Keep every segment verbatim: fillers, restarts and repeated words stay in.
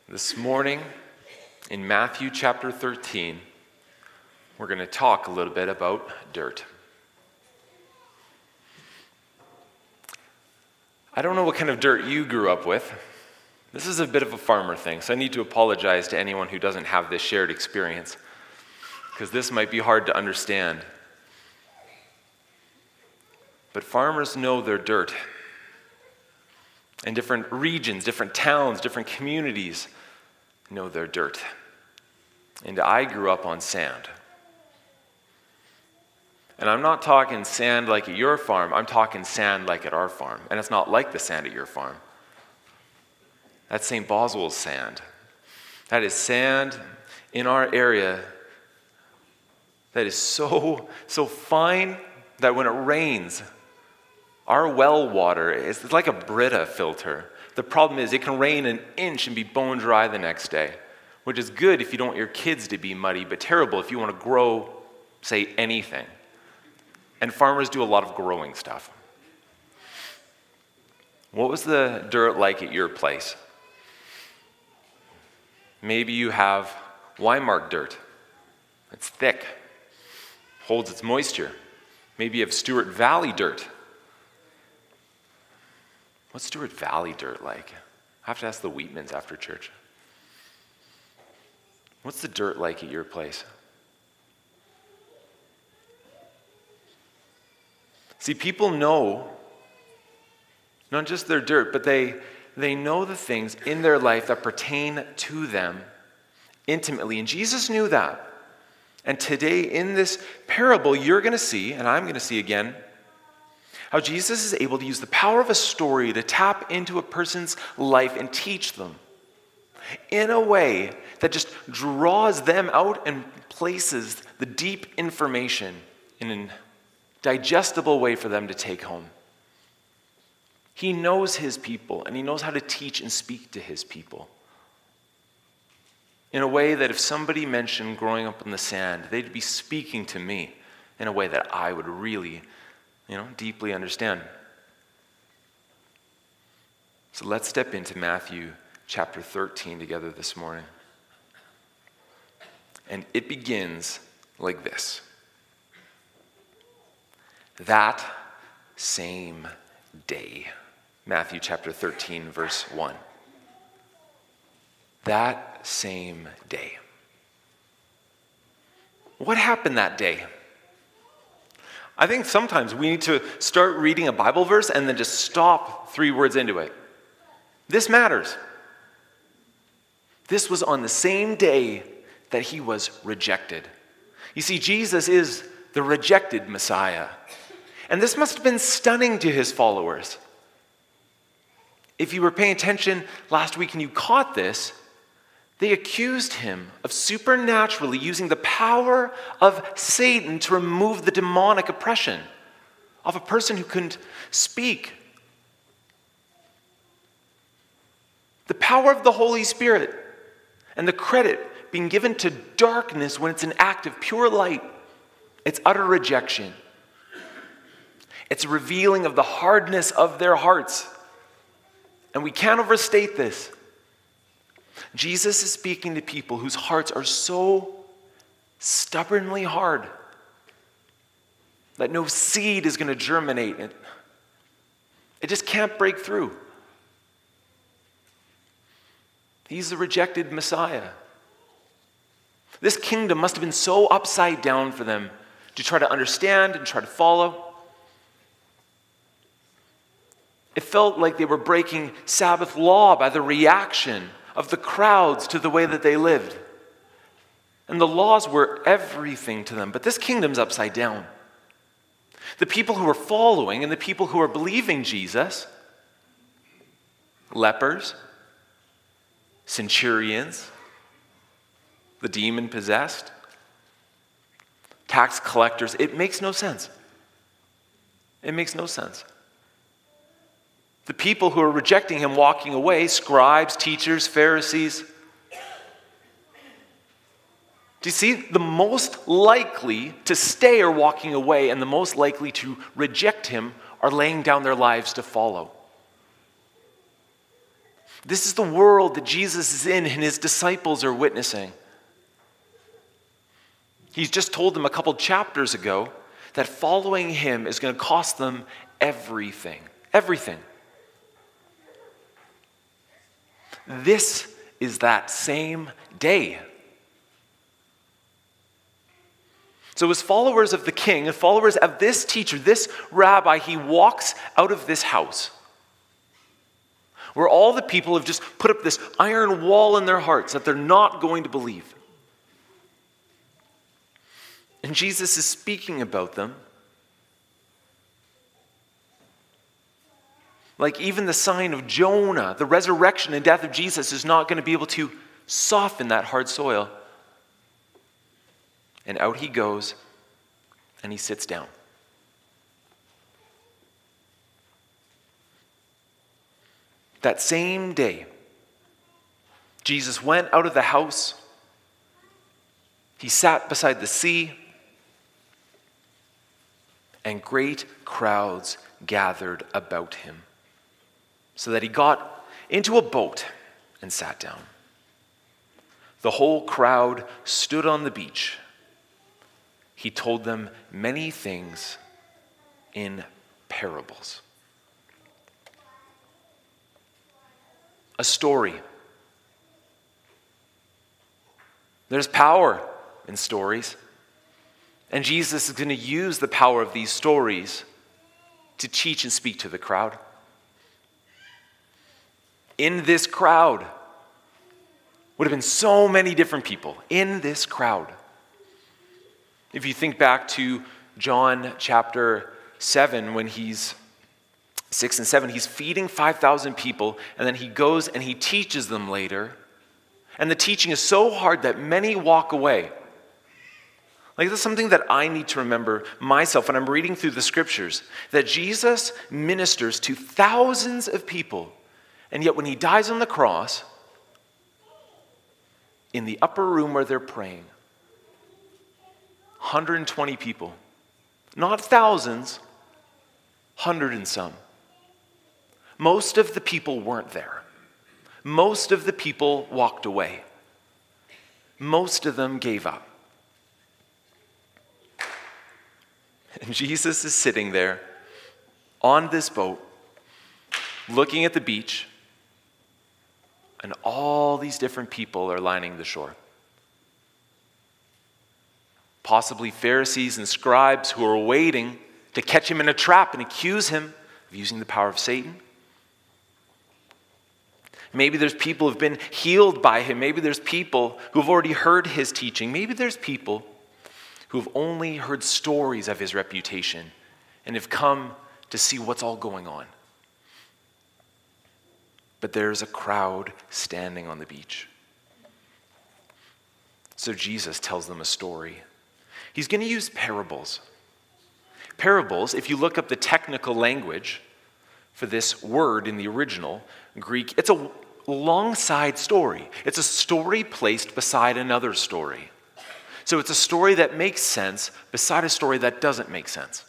This morning, in Matthew chapter thirteen, we're going to talk a little bit about dirt. I don't know what kind of dirt you grew up with. This is a bit of a farmer thing, so I need to apologize to anyone who doesn't have this shared experience, because this might be hard to understand. But farmers know their dirt. And different regions, different towns, different communities know their dirt. And I grew up on sand. And I'm not talking sand like at your farm, I'm talking sand like at our farm. And it's not like the sand at your farm. That's Saint Boswell's sand. That is sand in our area that is so, so fine that when it rains, our well water is like a Brita filter. The problem is it can rain an inch and be bone dry the next day, which is good if you don't want your kids to be muddy, but terrible if you want to grow, say, anything. And farmers do a lot of growing stuff. What was the dirt like at your place? Maybe you have Weimark dirt. It's thick, holds its moisture. Maybe you have Stewart Valley dirt. What's Stewart Valley dirt like? I have to ask the Wheatmans after church. What's the dirt like at your place? See, people know not just their dirt, but they, they know the things in their life that pertain to them intimately. And Jesus knew that. And today in this parable, you're going to see, and I'm going to see again, how Jesus is able to use the power of a story to tap into a person's life and teach them in a way that just draws them out and places the deep information in a digestible way for them to take home. He knows his people, and he knows how to teach and speak to his people in a way that if somebody mentioned growing up in the sand, they'd be speaking to me in a way that I would really You know, deeply understand. So let's step into Matthew chapter thirteen together this morning. And it begins like this. That same day. Matthew chapter thirteen, verse one. That same day. What happened that day? I think sometimes we need to start reading a Bible verse and then just stop three words into it. This matters. This was on the same day that he was rejected. You see, Jesus is the rejected Messiah. And this must have been stunning to his followers. If you were paying attention last week and you caught this, they accused him of supernaturally using the power of Satan to remove the demonic oppression of a person who couldn't speak. The power of the Holy Spirit and the credit being given to darkness when it's an act of pure light. It's utter rejection. It's a revealing of the hardness of their hearts. And we can't overstate this. Jesus is speaking to people whose hearts are so stubbornly hard that no seed is going to germinate. It, it just can't break through. He's the rejected Messiah. This kingdom must have been so upside down for them to try to understand and try to follow. It felt like they were breaking Sabbath law by the reaction of the crowds to the way that they lived. And the laws were everything to them. But this kingdom's upside down. The people who are following and the people who are believing Jesus, lepers, centurions, the demon-possessed, tax collectors, it makes no sense. It makes no sense. The people who are rejecting him walking away, scribes, teachers, Pharisees. Do you see? The most likely to stay are walking away, and the most likely to reject him are laying down their lives to follow. This is the world that Jesus is in and his disciples are witnessing. He's just told them a couple chapters ago that following him is going to cost them everything. Everything. This is that same day. So as followers of the king and followers of this teacher, this rabbi, he walks out of this house where all the people have just put up this iron wall in their hearts that they're not going to believe. And Jesus is speaking about them. Like even the sign of Jonah, the resurrection and death of Jesus is not going to be able to soften that hard soil. And out he goes, and he sits down. That same day, Jesus went out of the house. He sat beside the sea, and great crowds gathered about him, so that he got into a boat and sat down. The whole crowd stood on the beach. He told them many things in parables. A story. There's power in stories. And Jesus is going to use the power of these stories to teach and speak to the crowd. In this crowd would have been so many different people. In this crowd. If you think back to John chapter seven, when he's six and seven, he's feeding five thousand people, and then he goes and he teaches them later. And the teaching is so hard that many walk away. Like, that's something that I need to remember myself when I'm reading through the scriptures, that Jesus ministers to thousands of people, and yet when he dies on the cross, in the upper room where they're praying, one hundred twenty people, not thousands, one hundred and some. Most of the people weren't there. Most of the people walked away. Most of them gave up. And Jesus is sitting there on this boat, looking at the beach, and all these different people are lining the shore. Possibly Pharisees and scribes who are waiting to catch him in a trap and accuse him of using the power of Satan. Maybe there's people who've been healed by him. Maybe there's people who've already heard his teaching. Maybe there's people who've only heard stories of his reputation and have come to see what's all going on. But there's a crowd standing on the beach. So Jesus tells them a story. He's going to use parables. Parables, if you look up the technical language for this word in the original Greek, it's a long side story. It's a story placed beside another story. So it's a story that makes sense beside a story that doesn't make sense.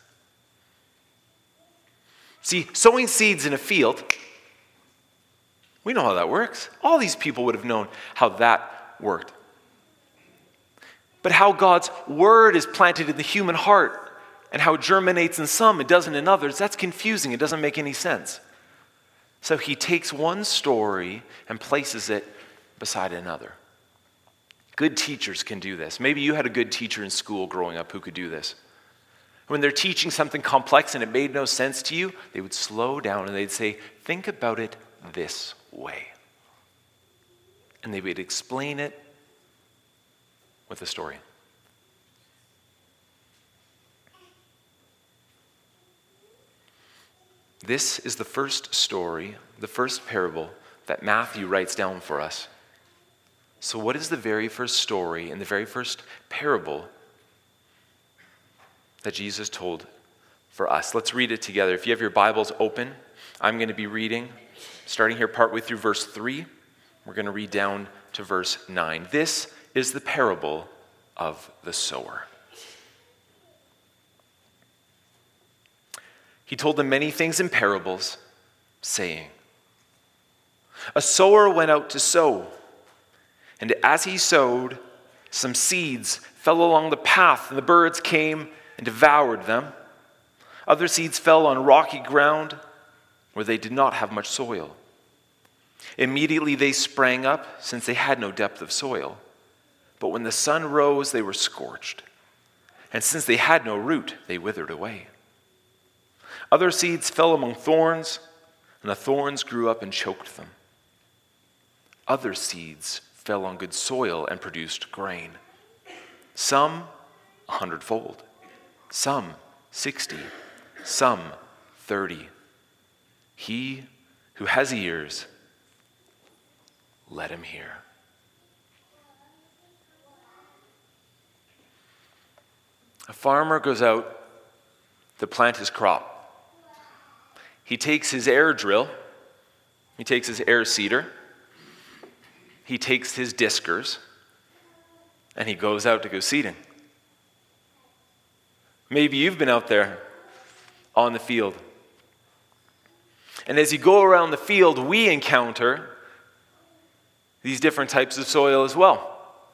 See, sowing seeds in a field, we know how that works. All these people would have known how that worked. But how God's word is planted in the human heart and how it germinates in some, it doesn't in others, that's confusing. It doesn't make any sense. So he takes one story and places it beside another. Good teachers can do this. Maybe you had a good teacher in school growing up who could do this. When they're teaching something complex and it made no sense to you, they would slow down and they'd say, think about it this way. And they would explain it with a story. This is the first story, the first parable that Matthew writes down for us. So what is the very first story and the very first parable that Jesus told for us? Let's read it together. If you have your Bibles open, I'm going to be reading, starting here partway through verse three. We're going to read down to verse nine. This is the parable of the sower. He told them many things in parables, saying, A sower went out to sow, and as he sowed, some seeds fell along the path, and the birds came and devoured them. Other seeds fell on rocky ground where they did not have much soil. Immediately they sprang up, since they had no depth of soil. But when the sun rose, they were scorched, and since they had no root, they withered away. Other seeds fell among thorns, and the thorns grew up and choked them. Other seeds fell on good soil and produced grain. Some a hundredfold, some sixty, some thirty. He who has ears, let him hear. A farmer goes out to plant his crop. He takes his air drill, he takes his air seeder, he takes his diskers, and he goes out to go seeding. Maybe you've been out there on the field. And as you go around the field, we encounter these different types of soil as well.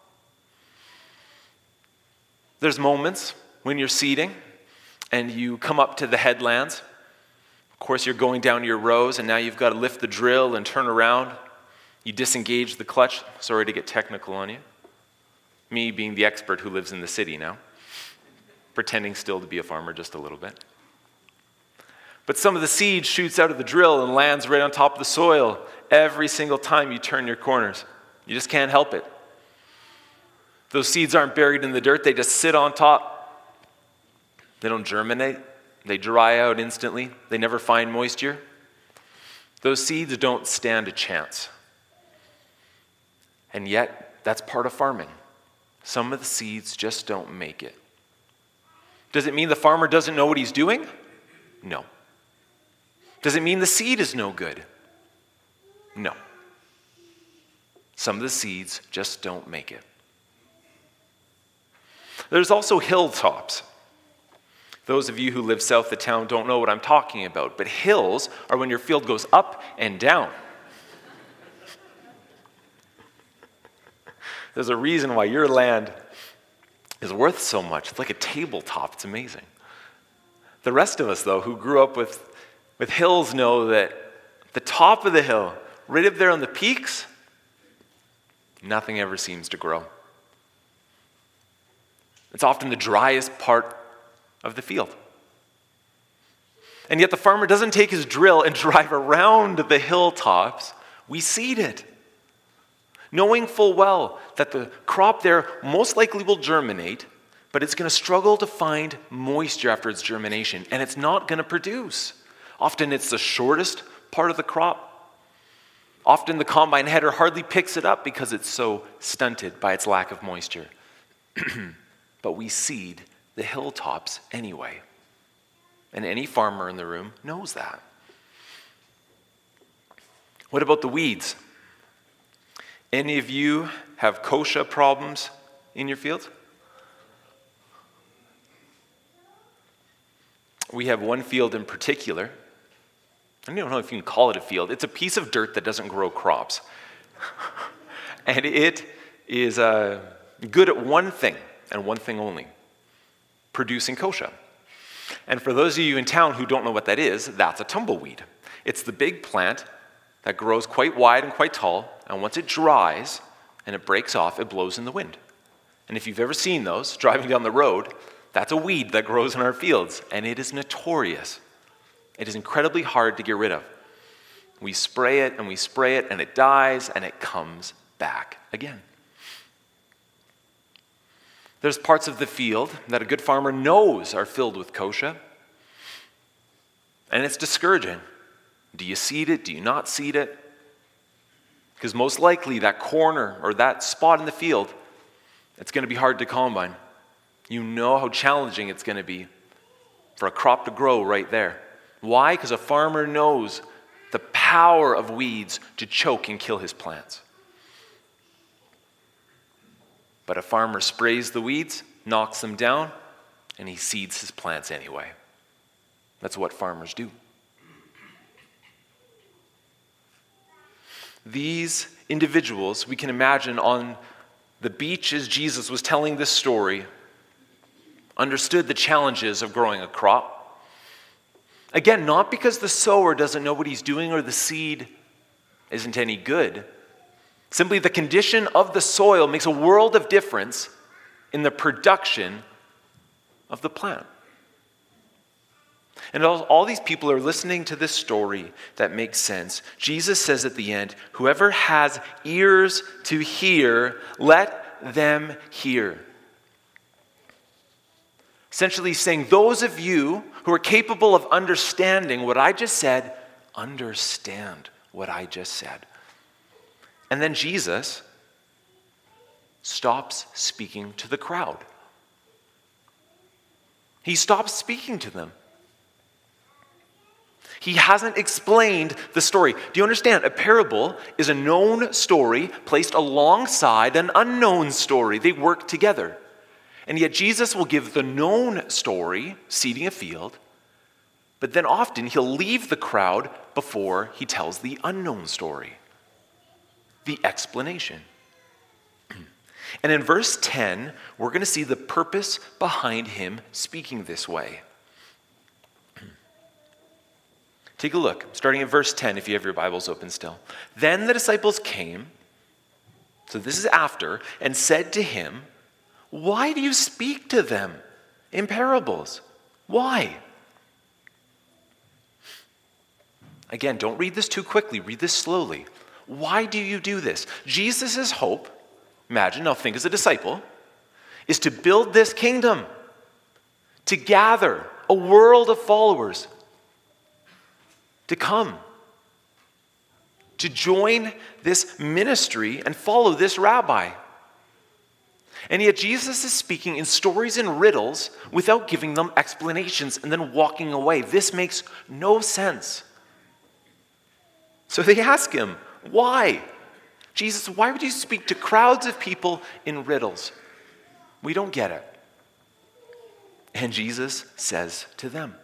There's moments when you're seeding and you come up to the headlands. Of course, you're going down your rows, and now you've got to lift the drill and turn around. You disengage the clutch. Sorry to get technical on you. Me being the expert who lives in the city now, pretending still to be a farmer just a little bit. But some of the seed shoots out of the drill and lands right on top of the soil every single time you turn your corners. You just can't help it. Those seeds aren't buried in the dirt, they just sit on top. They don't germinate. They dry out instantly. They never find moisture. Those seeds don't stand a chance. And yet, that's part of farming. Some of the seeds just don't make it. Does it mean the farmer doesn't know what he's doing? No. Does it mean the seed is no good? No. Some of the seeds just don't make it. There's also hilltops. Those of you who live south of town don't know what I'm talking about, but hills are when your field goes up and down. There's a reason why your land is worth so much. It's like a tabletop. It's amazing. The rest of us, though, who grew up with, with hills know that the top of the hill, right up there on the peaks, nothing ever seems to grow. It's often the driest part of the field. And yet the farmer doesn't take his drill and drive around the hilltops. We seed it, knowing full well that the crop there most likely will germinate, but it's going to struggle to find moisture after its germination, and it's not going to produce. Often it's the shortest part of the crop. Often the combine header hardly picks it up because it's so stunted by its lack of moisture. But we seed the hilltops anyway. And any farmer in the room knows that. What about the weeds? Any of you have kochia problems in your fields? We have one field in particular. I don't know if you can call it a field. It's a piece of dirt that doesn't grow crops. And it is uh, good at one thing, and one thing only: producing kochia. And for those of you in town who don't know what that is, that's a tumbleweed. It's the big plant that grows quite wide and quite tall, and once it dries and it breaks off, it blows in the wind. And if you've ever seen those driving down the road, that's a weed that grows in our fields, and it is notorious. It is incredibly hard to get rid of. We spray it and we spray it, and it dies, and it comes back again. There's parts of the field that a good farmer knows are filled with kochia, and it's discouraging. Do you seed it? Do you not seed it? Because most likely that corner or that spot in the field, it's going to be hard to combine. You know how challenging it's going to be for a crop to grow right there. Why? Because a farmer knows the power of weeds to choke and kill his plants. But a farmer sprays the weeds, knocks them down, and he seeds his plants anyway. That's what farmers do. these individuals, we can imagine on the beach as Jesus was telling this story, understood the challenges of growing a crop. Again, not because the sower doesn't know what he's doing or the seed isn't any good. Simply the condition of the soil makes a world of difference in the production of the plant. And all, all these people are listening to this story that makes sense. Jesus says at the end, whoever has ears to hear, let them hear. Essentially saying, those of you who are capable of understanding what I just said, understand what I just said. And then Jesus stops speaking to the crowd. He stops speaking to them. He hasn't explained the story. Do you understand? A parable is a known story placed alongside an unknown story. They work together. And yet Jesus will give the known story, seeding a field, but then often he'll leave the crowd before he tells the unknown story, the explanation. And in verse ten, we're going to see the purpose behind him speaking this way. Take a look, starting at verse ten, if you have your Bibles open still. Then the disciples came, so this is after, and said to him, why do you speak to them in parables? Why? Again, don't read this too quickly. Read this slowly. Why do you do this? Jesus' hope, imagine, now think as a disciple, is to build this kingdom, to gather a world of followers, to come, to join this ministry and follow this rabbi. And yet Jesus is speaking in stories and riddles without giving them explanations and then walking away. This makes no sense. So they ask him, why? Jesus, why would you speak to crowds of people in riddles? We don't get it. And Jesus says to them,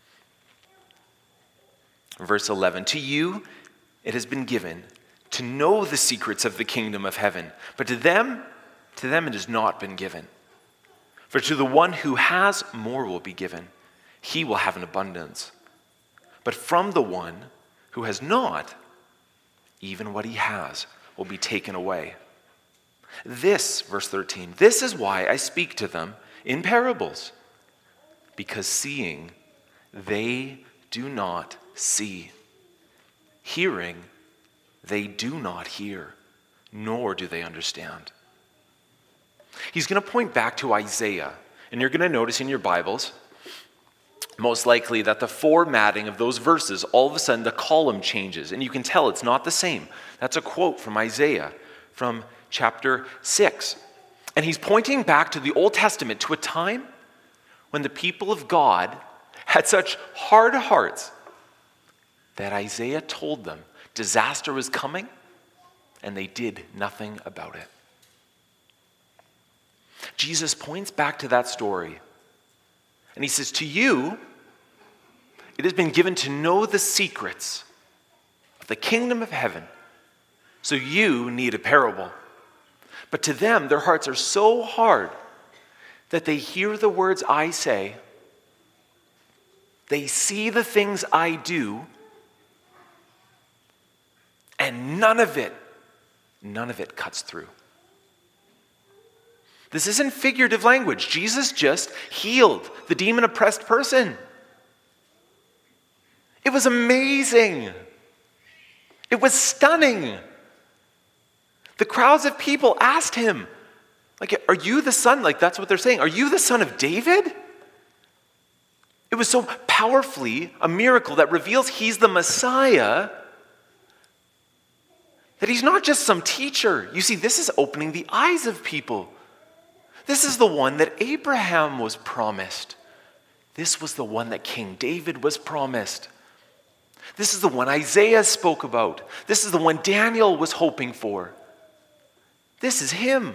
verse eleven, to you it has been given to know the secrets of the kingdom of heaven, but to them, to them it has not been given. For to the one who has, more will be given. He will have an abundance. But from the one who has not, even what he has will be taken away. This, verse thirteen, this is why I speak to them in parables, because seeing they do not see, hearing they do not hear, nor do they understand. He's going to point back to Isaiah, and you're going to notice in your Bibles, most likely, that the formatting of those verses, all of a sudden the column changes, and you can tell it's not the same. That's a quote from Isaiah from chapter six. And he's pointing back to the Old Testament, to a time when the people of God had such hard hearts that Isaiah told them disaster was coming, and they did nothing about it. Jesus points back to that story, and he says, to you, it has been given to know the secrets of the kingdom of heaven, so you need a parable. But to them, their hearts are so hard that they hear the words I say, they see the things I do, and none of it, none of it cuts through. This isn't figurative language. Jesus just healed the demon-oppressed person. It was amazing. It was stunning. The crowds of people asked him, like, are you the son? Like, that's what they're saying. Are you the son of David? It was so powerfully a miracle that reveals he's the Messiah, that he's not just some teacher. You see, this is opening the eyes of people. This is the one that Abraham was promised. This was the one that King David was promised. This is the one Isaiah spoke about. This is the one Daniel was hoping for. This is him.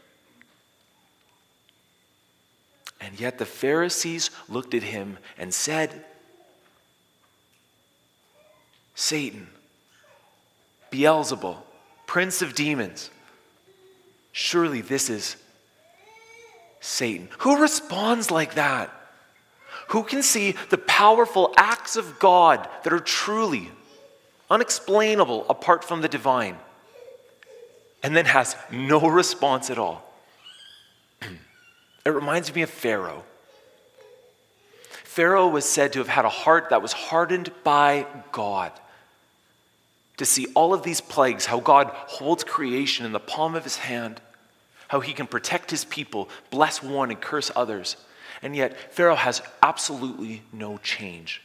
And yet the Pharisees looked at him and said, Satan, Beelzebul, prince of demons. Surely this is Satan. Who responds like that? Who can see the powerful acts of God that are truly unexplainable apart from the divine, and then has no response at all? It reminds me of Pharaoh. Pharaoh was said to have had a heart that was hardened by God. To see all of these plagues, how God holds creation in the palm of his hand, how he can protect his people, bless one and curse others. And yet Pharaoh has absolutely no change.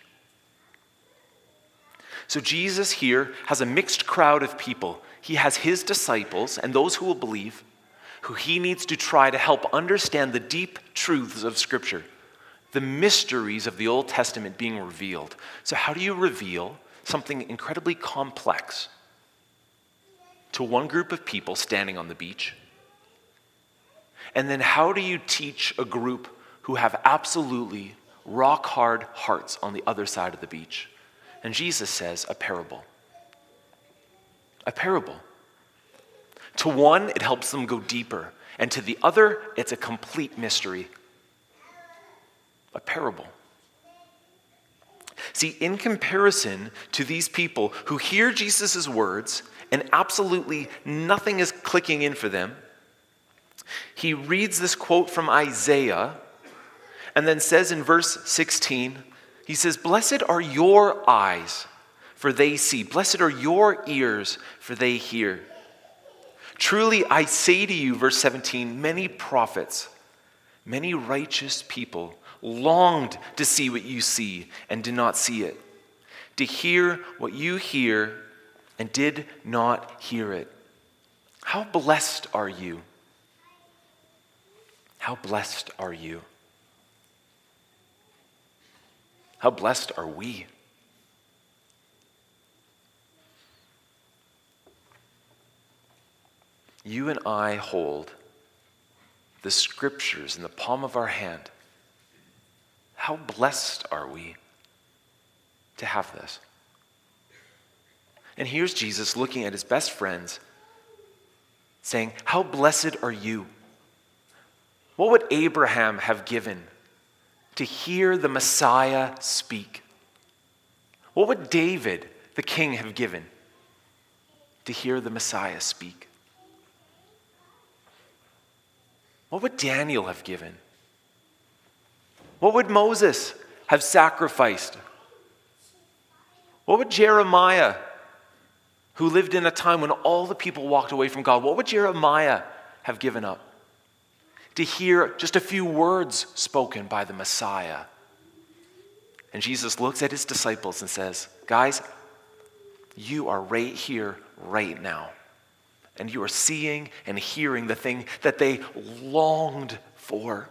So Jesus here has a mixed crowd of people. He has his disciples and those who will believe, who he needs to try to help understand the deep truths of Scripture, the mysteries of the Old Testament being revealed. So how do you reveal something incredibly complex to one group of people standing on the beach? And then how do you teach a group who have absolutely rock-hard hearts on the other side of the beach? And Jesus says, a parable. A parable. To one, it helps them go deeper. And to the other, it's a complete mystery. A parable. See, in comparison to these people who hear Jesus' words and absolutely nothing is clicking in for them, he reads this quote from Isaiah and then says in verse sixteen, he says, "Blessed are your eyes, for they see. Blessed are your ears, for they hear. Truly I say to you," verse seventeen, "many prophets, many righteous people longed to see what you see and did not see it, to hear what you hear and did not hear it. How blessed are you? How blessed are you? How blessed are we?" You and I hold the Scriptures in the palm of our hand. How blessed are we to have this? And here's Jesus looking at his best friends saying, how blessed are you? What would Abraham have given to hear the Messiah speak? What would David, the king, have given to hear the Messiah speak? What would Daniel have given? What would Moses have sacrificed? What would Jeremiah, who lived in a time when all the people walked away from God, what would Jeremiah have given up to hear just a few words spoken by the Messiah? And Jesus looks at his disciples and says, guys, you are right here, right now. And you are seeing and hearing the thing that they longed for.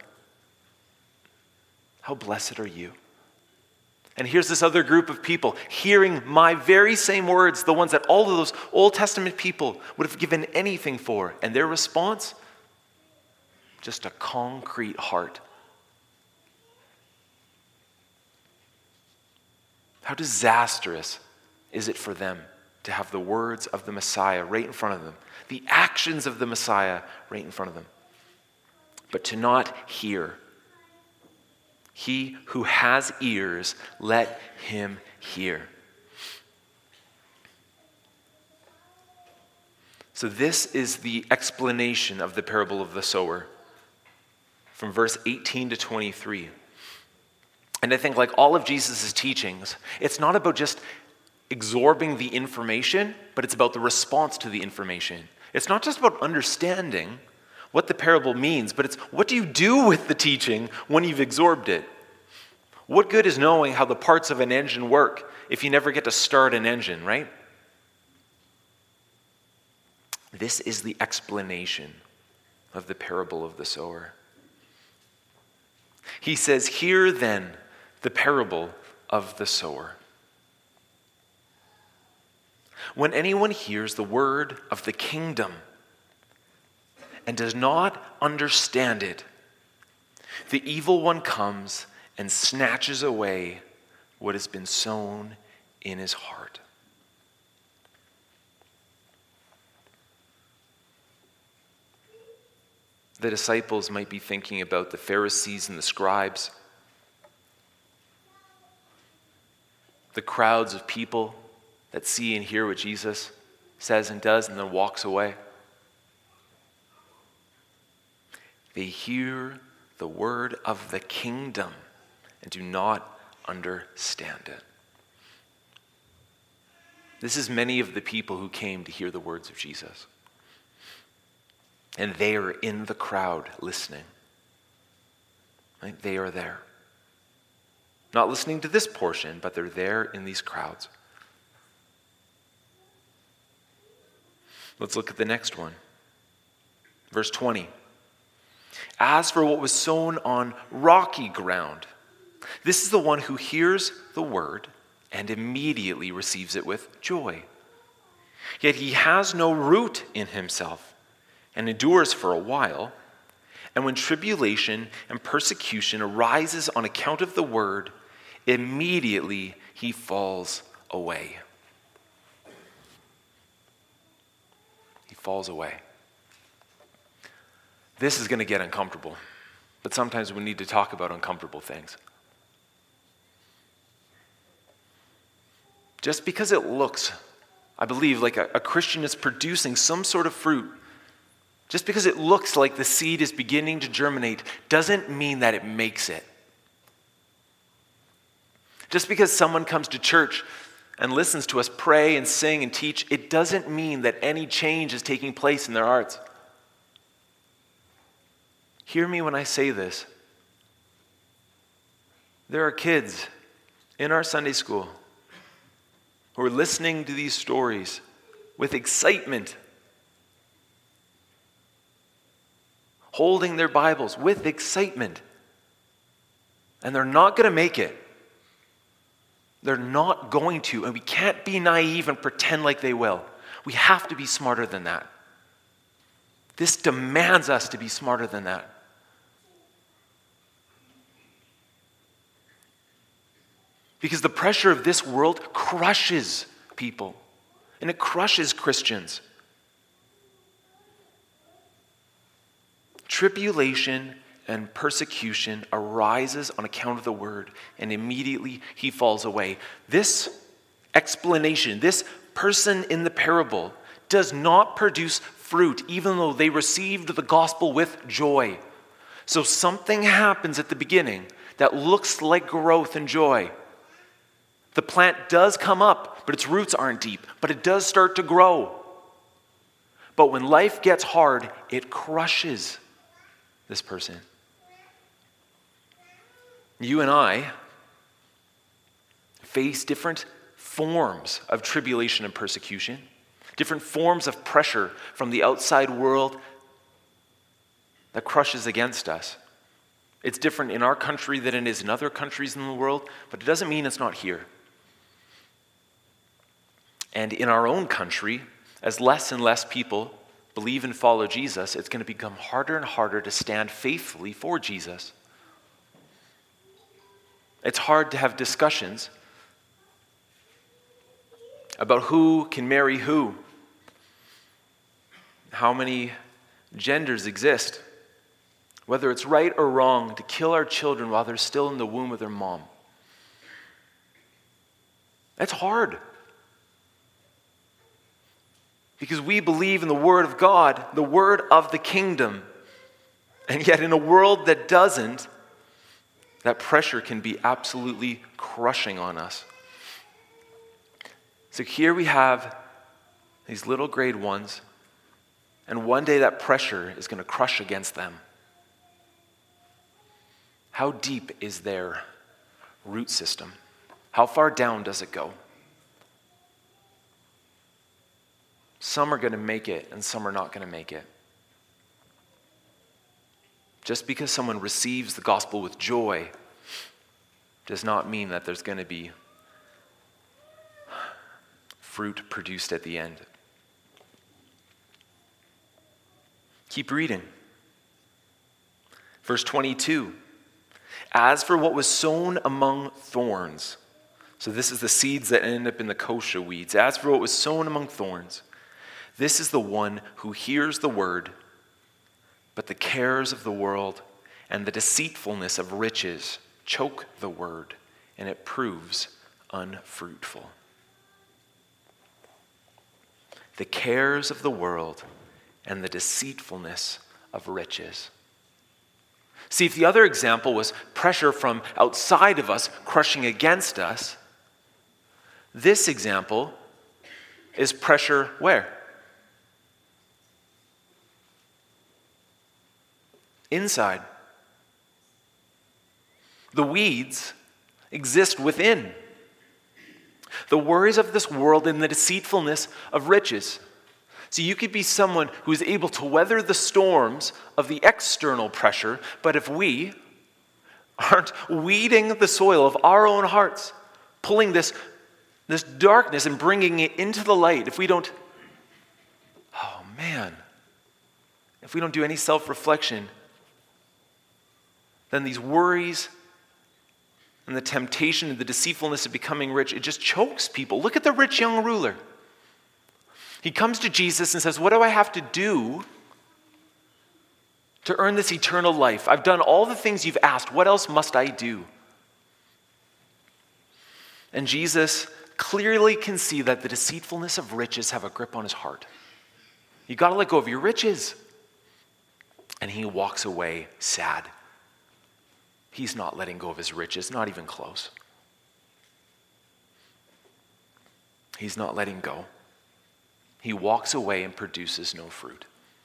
How blessed are you? And here's this other group of people hearing my very same words, the ones that all of those Old Testament people would have given anything for. And their response? Just a concrete heart. How disastrous is it for them to have the words of the Messiah right in front of them, the actions of the Messiah right in front of them, but to not hear? He who has ears, let him hear. So this is the explanation of the parable of the sower from verse eighteen to twenty-three. And I think, like all of Jesus' teachings, it's not about just absorbing the information, but it's about the response to the information. It's not just about understanding what the parable means, but it's what do you do with the teaching when you've absorbed it? What good is knowing how the parts of an engine work if you never get to start an engine, right? This is the explanation of the parable of the sower. He says, hear then the parable of the sower. When anyone hears the word of the kingdom and does not understand it, the evil one comes and snatches away what has been sown in his heart. the disciples might be thinking about the Pharisees and the scribes, the crowds of people that see and hear what Jesus says and does and then walks away. They hear the word of the kingdom and do not understand it. This is many of the people who came to hear the words of Jesus. And they are in the crowd listening. Right? They are there. Not listening to this portion, but they're there in these crowds. Let's look at the next one. Verse twenty. As for what was sown on rocky ground, this is the one who hears the word and immediately receives it with joy. Yet he has no root in himself and endures for a while. And when tribulation and persecution arises on account of the word, immediately he falls away. He falls away. This is going to get uncomfortable, but sometimes we need to talk about uncomfortable things. Just because it looks, I believe, like a, a Christian is producing some sort of fruit, just because it looks like the seed is beginning to germinate, doesn't mean that it makes it. Just because someone comes to church and listens to us pray and sing and teach, it doesn't mean that any change is taking place in their hearts. Hear me when I say this. There are kids in our Sunday school who are listening to these stories with excitement, holding their Bibles with excitement, and they're not going to make it. They're not going to, and we can't be naive and pretend like they will. We have to be smarter than that. This demands us to be smarter than that. Because the pressure of this world crushes people, and it crushes Christians. Tribulation and persecution arises on account of the word, and immediately he falls away. This explanation, this person in the parable, does not produce fruit, even though they received the gospel with joy. So something happens at the beginning that looks like growth and joy. The plant does come up, but its roots aren't deep, but it does start to grow. But when life gets hard, it crushes this person. You and I face different forms of tribulation and persecution, different forms of pressure from the outside world that crushes against us. It's different in our country than it is in other countries in the world, but it doesn't mean it's not here. And in our own country, as less and less people believe and follow Jesus, it's going to become harder and harder to stand faithfully for Jesus. It's hard to have discussions about who can marry who, how many genders exist, whether it's right or wrong to kill our children while they're still in the womb of their mom. That's hard. Because we believe in the Word of God, the Word of the kingdom. And yet in a world that doesn't, that pressure can be absolutely crushing on us. So here we have these little grade ones, and one day that pressure is going to crush against them. How deep is their root system? How far down does it go? Some are going to make it, and some are not going to make it. Just because someone receives the gospel with joy does not mean that there's going to be fruit produced at the end. Keep reading. Verse twenty-two. As for what was sown among thorns, so this is the seeds that end up in the kochia weeds. As for what was sown among thorns, this is the one who hears the word, But the cares of the world and the deceitfulness of riches choke the word, and it proves unfruitful. The cares of the world and the deceitfulness of riches. See, if the other example was pressure from outside of us crushing against us, this example is pressure where? Inside. The weeds exist within. The worries of this world and the deceitfulness of riches. So you could be someone who is able to weather the storms of the external pressure, but if we aren't weeding the soil of our own hearts, pulling this, this darkness and bringing it into the light, if we don't, oh man, if we don't do any self-reflection, then these worries and the temptation and the deceitfulness of becoming rich, it just chokes people. Look at the rich young ruler. He comes to Jesus and says, what do I have to do to earn this eternal life? I've done all the things you've asked. What else must I do? And Jesus clearly can see that the deceitfulness of riches have a grip on his heart. You got to let go of your riches. And he walks away sad. He's not letting go of his riches, not even close. He's not letting go. He walks away and produces no fruit.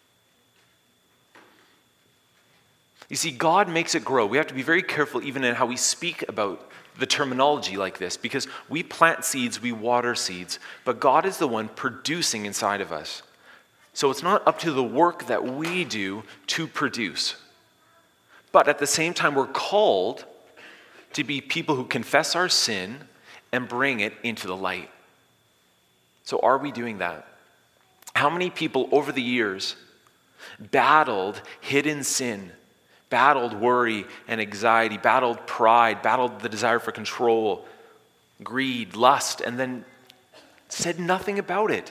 You see, God makes it grow. We have to be very careful even in how we speak about the terminology like this, because we plant seeds, we water seeds, but God is the one producing inside of us. So it's not up to the work that we do to produce. But at the same time, we're called to be people who confess our sin and bring it into the light. So are we doing that? How many people over the years battled hidden sin, battled worry and anxiety, battled pride, battled the desire for control, greed, lust, and then said nothing about it?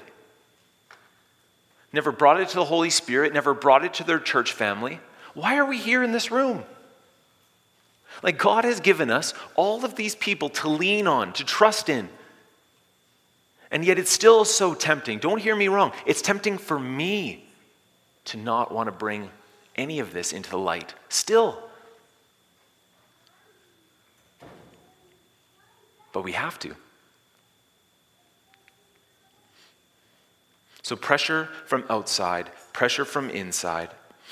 Never brought it to the Holy Spirit, never brought it to their church family. Why are we here in this room? Like, God has given us all of these people to lean on, to trust in. And yet it's still so tempting. Don't hear me wrong. It's tempting for me to not want to bring any of this into the light. Still. But we have to. So pressure from outside, pressure from inside.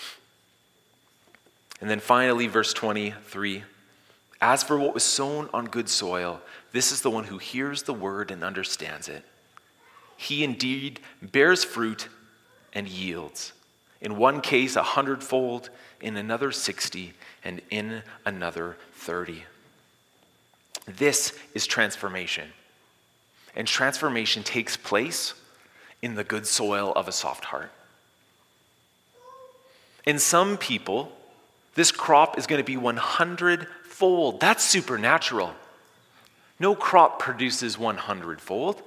And then finally, verse twenty-three. As for what was sown on good soil, this is the one who hears the word and understands it. He indeed bears fruit and yields. In one case, a hundredfold, in another sixty, and in another thirty. This is transformation. And transformation takes place in the good soil of a soft heart. In some people, this crop is going to be one hundred-fold. That's supernatural. No crop produces one hundred-fold.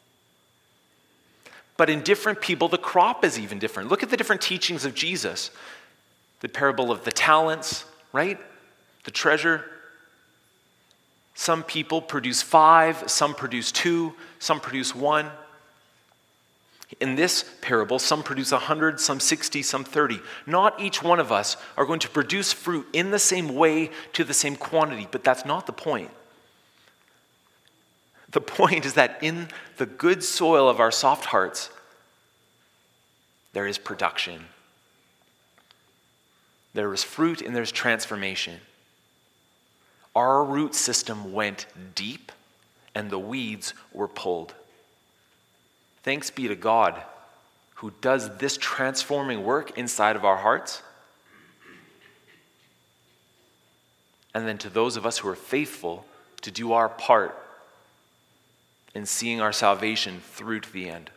But in different people, the crop is even different. Look at the different teachings of Jesus. The parable of the talents, right? The treasure. Some people produce five, some produce two, some produce one. In this parable, some produce a hundred, some sixty, some thirty. Not each one of us are going to produce fruit in the same way to the same quantity, but that's not the point. The point is that in the good soil of our soft hearts, there is production. There is fruit and there's transformation. Our root system went deep and the weeds were pulled. Thanks be to God who does this transforming work inside of our hearts. And then to those of us who are faithful to do our part in seeing our salvation through to the end.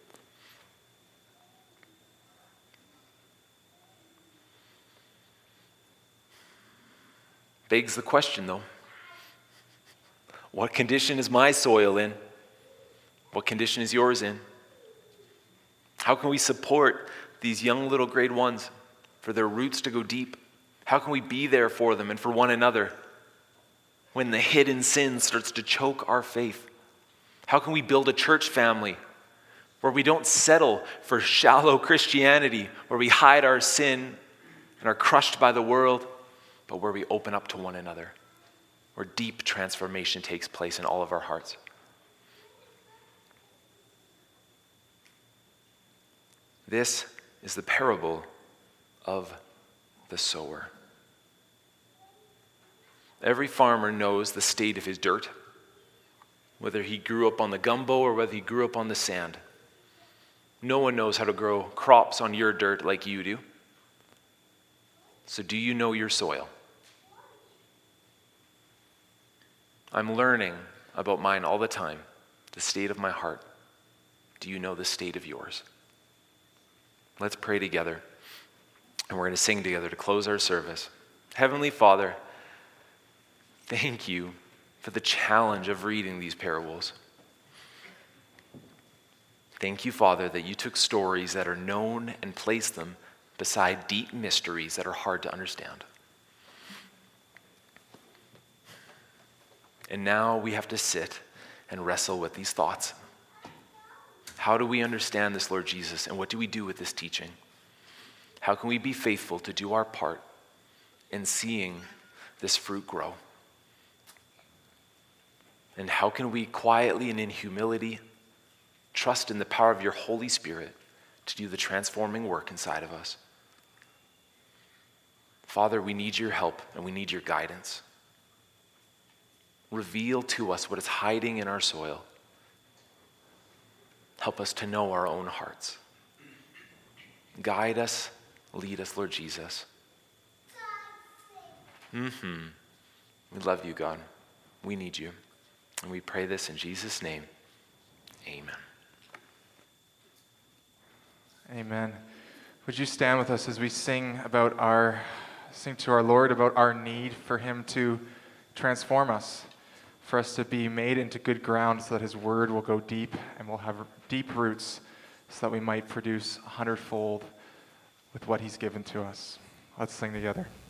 Begs the question, though. What condition is my soil in? What condition is yours in? How can we support these young little grade ones? for their roots to go deep? How can we be there for them and for one another when the hidden sin starts to choke our faith? How can we build a church family where we don't settle for shallow Christianity, where we hide our sin and are crushed by the world, but where we open up to one another, where deep transformation takes place in all of our hearts? This is the parable of the sower. Every farmer knows the state of his dirt, whether he grew up on the gumbo or whether he grew up on the sand. No one knows how to grow crops on your dirt like you do. So do you know your soil? I'm learning about mine all the time, the state of my heart. Do you know the state of yours? Let's pray together, and we're going to sing together to close our service. Heavenly Father, thank you for the challenge of reading these parables. Thank you, Father, that you took stories that are known and placed them beside deep mysteries that are hard to understand. And now we have to sit and wrestle with these thoughts. How do we understand this, Lord Jesus, and what do we do with this teaching? How can we be faithful to do our part in seeing this fruit grow? And how can we quietly and in humility trust in the power of your Holy Spirit to do the transforming work inside of us? Father, we need your help and we need your guidance. Reveal to us what is hiding in our soil. Help us to know our own hearts. Guide us, lead us, Lord Jesus. Mm-hmm. We love you, God. We need you. And we pray this in Jesus' name. Amen. Amen. Would you stand with us as we sing about our, sing to our Lord about our need for him to transform us, for us to be made into good ground so that his word will go deep and we'll have deep roots so that we might produce a hundredfold with what he's given to us. Let's sing together.